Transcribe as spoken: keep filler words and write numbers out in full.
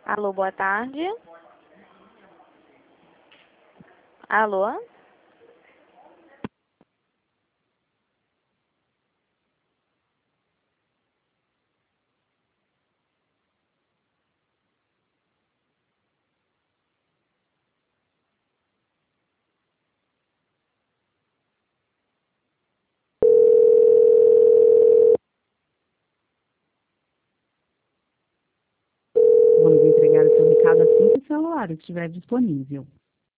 Alô, boa tarde. Alô? Vamos entregar o seu recado assim que o celular estiver disponível.